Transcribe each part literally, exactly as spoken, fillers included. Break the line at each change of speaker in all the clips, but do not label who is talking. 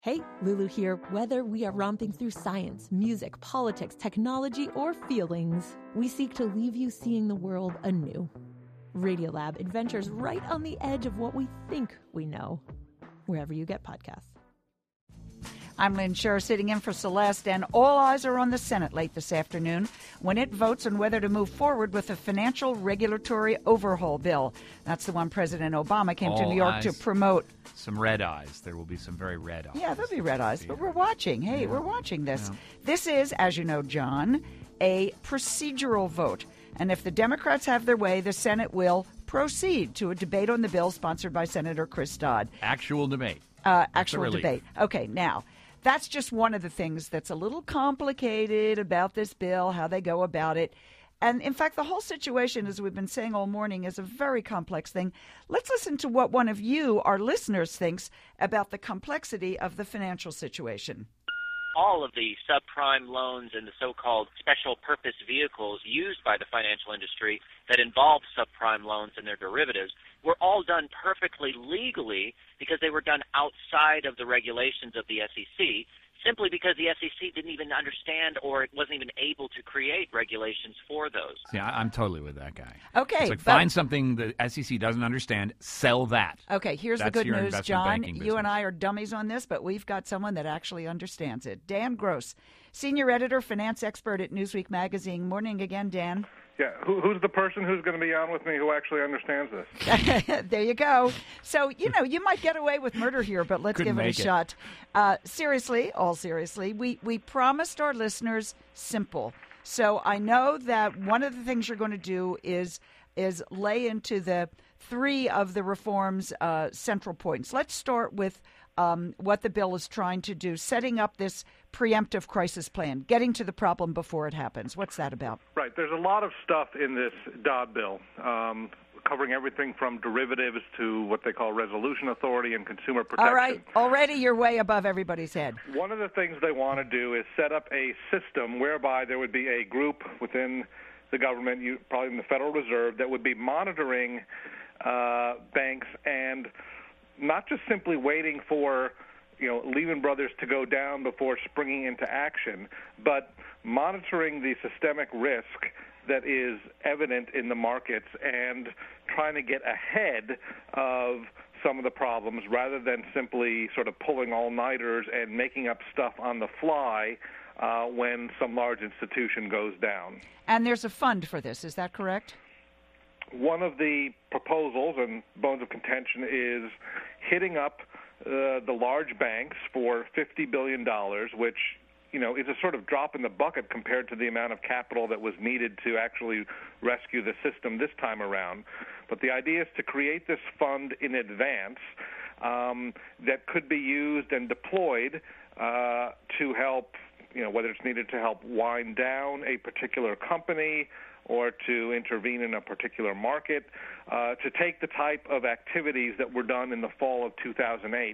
Hey, Lulu here. Whether we are romping through science, music, politics, technology, or feelings, we seek to leave you seeing the world anew. Radiolab adventures right on the edge of what we think we know, wherever you get podcasts.
I'm Lynn Scher, sitting in for Celeste, and all eyes are on the Senate late this afternoon when it votes on whether to move forward with a financial regulatory overhaul bill. That's the one President Obama came
all
to New York
eyes,
to promote.
Some red eyes. There will be some very red eyes.
Yeah, there'll be red eyes, but we're watching. Hey,
Yeah.
we're watching this.
Yeah.
This is, as you know, John, a procedural vote. And if the Democrats have their way, the Senate will proceed to a debate on the bill sponsored by Senator Chris Dodd.
Actual debate.
Uh,
That's a
actual
relief.
debate. Okay, now, that's just one of the things that's a little complicated about this bill, how they go about it. And, in fact, the whole situation, as we've been saying all morning, is a very complex thing. Let's listen to what one of you, our listeners, thinks about the complexity of the financial situation.
All of the subprime loans and the so-called special purpose vehicles used by the financial industry that involve subprime loans and their derivatives were all done perfectly legally because they were done outside of the regulations of the S E C, simply because the S E C didn't even understand or it wasn't even able to create regulations for those.
See, I, I'm totally with that guy.
Okay.
It's like,
but-
find something the S E C doesn't understand, sell that.
Okay, here's
That's
the good
your
news,
investment
John.
banking
You and
business.
I are dummies on this, but we've got someone that actually understands it. Dan Gross, senior editor, finance expert at Newsweek Magazine. Morning again, Dan.
Yeah, Who, who's the person who's going to be on with me who actually understands this?
There you go. So, you know, you might get away with murder here, but let's
Couldn't
give it a
make it.
shot. Uh, seriously, all seriously, we, we promised our listeners simple. So I know that one of the things you're going to do is is lay into the three of the reform's uh, central points. Let's start with um, what the bill is trying to do, setting up this preemptive crisis plan, getting to the problem before it happens. What's that about?
Right. There's a lot of stuff in this Dodd bill, um, covering everything from derivatives to what they call resolution authority and consumer protection.
All right. Already you're way above everybody's head.
One of the things they want to do is set up a system whereby there would be a group within the government, you, probably in the Federal Reserve, that would be monitoring uh, banks and not just simply waiting for, you know, Lehman Brothers to go down before springing into action, but monitoring the systemic risk that is evident in the markets and trying to get ahead of some of the problems rather than simply sort of pulling all-nighters and making up stuff on the fly uh, when some large institution goes down.
And there's a fund for this, is that correct?
One of the proposals and bones of contention is hitting up uh, the large banks for fifty billion dollars, which, you know, is a sort of drop in the bucket compared to the amount of capital that was needed to actually rescue the system this time around. But the idea is to create this fund in advance um, that could be used and deployed uh, to help, you know, whether it's needed to help wind down a particular company or to intervene in a particular market, uh, to take the type of activities that were done in the fall of two thousand eight.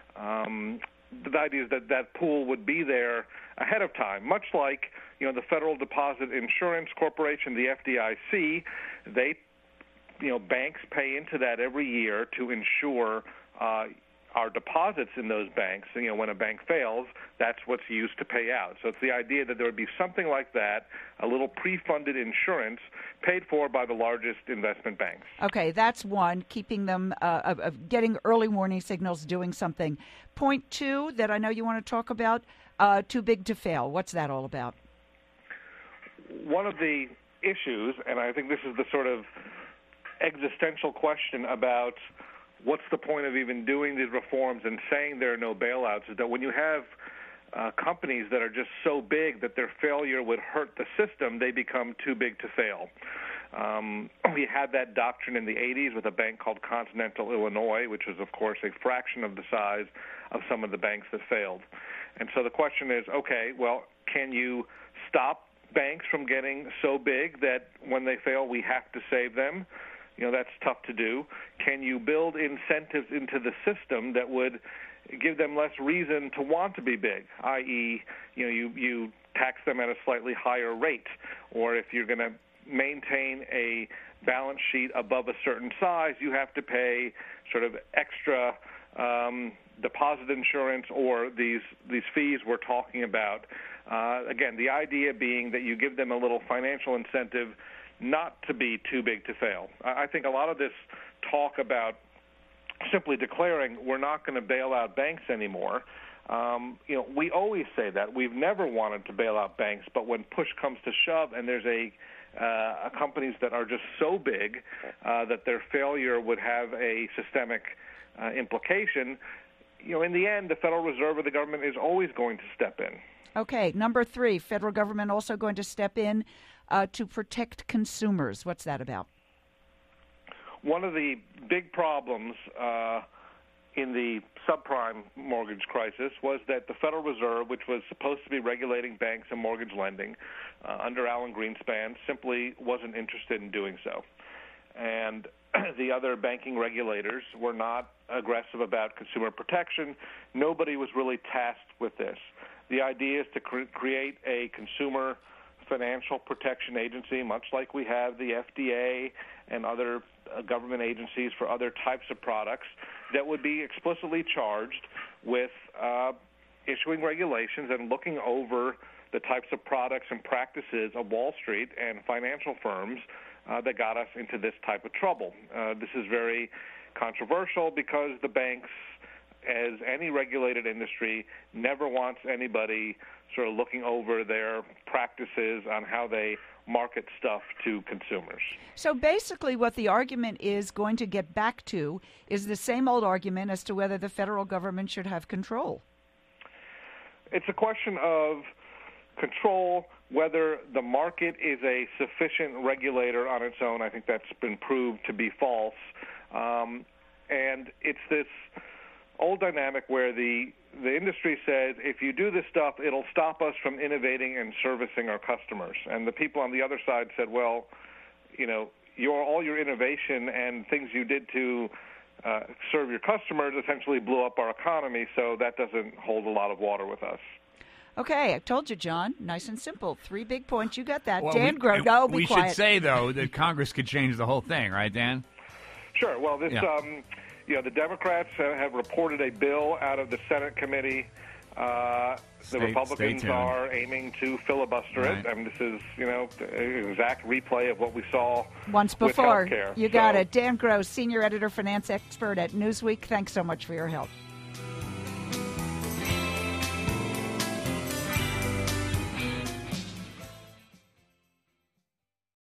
Um, the idea is that that pool would be there ahead of time, much like, you know, the Federal Deposit Insurance Corporation, the F D I C. They, you know, banks pay into that every year to ensure uh, our deposits in those banks. You know, when a bank fails, that's what's used to pay out. So it's the idea that there would be something like that, a little pre-funded insurance paid for by the largest investment banks.
Okay, that's one, keeping them, uh, of, of getting early warning signals, doing something. Point two that I know you want to talk about, uh, too big to fail. What's that all about?
One of the issues, and I think this is the sort of existential question about what's the point of even doing these reforms and saying there are no bailouts, is that when you have uh, companies that are just so big that their failure would hurt the system, they become too big to fail. Um, we had that doctrine in the eighties with a bank called Continental Illinois, which was, of course, a fraction of the size of some of the banks that failed. And so the question is, okay, well, can you stop banks from getting so big that when they fail, we have to save them? You know, that's tough to do. Can you build incentives into the system that would give them less reason to want to be big, that is, you know, you, you tax them at a slightly higher rate, or if you're going to maintain a balance sheet above a certain size, you have to pay sort of extra um, deposit insurance or these these fees we're talking about. Uh, again, the idea being that you give them a little financial incentive not to be too big to fail. I think a lot of this talk about simply declaring we're not going to bail out banks anymore, um, you know, we always say that. We've never wanted to bail out banks, but when push comes to shove and there's a uh, companies that are just so big uh, that their failure would have a systemic uh, implication, you know, in the end, the Federal Reserve or the government is always going to step in.
Okay, number three, federal government also going to step in uh, to protect consumers. What's that about?
One of the big problems uh, in the subprime mortgage crisis was that the Federal Reserve, which was supposed to be regulating banks and mortgage lending uh, under Alan Greenspan, simply wasn't interested in doing so. And the other banking regulators were not aggressive about consumer protection. Nobody was really tasked with this. The idea is to cre- create a consumer financial protection agency, much like we have the F D A and other uh, government agencies for other types of products, that would be explicitly charged with uh, issuing regulations and looking over the types of products and practices of Wall Street and financial firms uh, that got us into this type of trouble. Uh, this is very controversial because the banks, as any regulated industry, never wants anybody sort of looking over their practices on how they market stuff to consumers.
So basically what the argument is going to get back to is the same old argument as to whether the federal government should have control.
It's a question of control, whether the market is a sufficient regulator on its own. I think that's been proved to be false. Um, and it's this old dynamic where the the industry says, if you do this stuff, it'll stop us from innovating and servicing our customers. And the people on the other side said, well, you know, your all your innovation and things you did to uh, serve your customers essentially blew up our economy, so that doesn't hold a lot of water with us.
Okay, I told you, John. Nice and simple. Three big points. You got that.
Well,
Dan
we,
Grove. No, be
we
quiet.
should say, though, that Congress could change the whole thing, right, Dan?
Sure. Well, this,
Yeah.
um, you know, the Democrats have reported a bill out of the Senate committee. Uh, the
Stay-
Republicans
stay tuned.
are aiming to filibuster
Right.
it. I mean, this is, you know, an exact replay of what we saw
Once
with
before.
healthcare.
You got
So-
it. Dan Gross, Senior Editor, Finance Expert at Newsweek. Thanks so much for your help.